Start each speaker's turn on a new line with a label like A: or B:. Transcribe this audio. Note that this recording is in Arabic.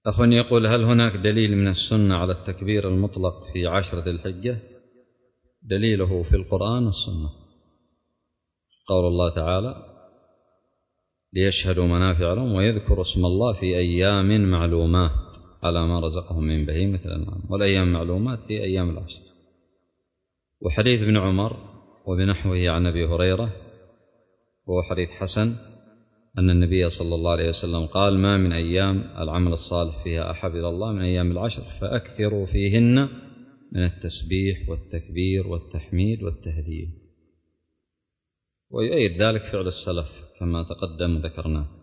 A: أخ يقول: هل هناك دليل من السنة على التكبير المطلق في 10 ذي الحجة؟ دليله في القرآن والسنة. قول الله تعالى: ليشهدوا منافع لهم ويذكروا اسم الله في أيام معلومات على ما رزقهم من بهيمة الأنعام، والأيام معلومات في أيام العشر. وحديث ابن عمر وبنحوه عن أبي هريرة وهو حديث حسن أن النبي صلى الله عليه وسلم قال: ما من أيام العمل الصالح فيها أحب إلى الله من أيام العشر، فأكثروا فيهن من التسبيح والتكبير والتحميد والتهليل. ويؤيد ذلك فعل السلف كما تقدم ذكرناه.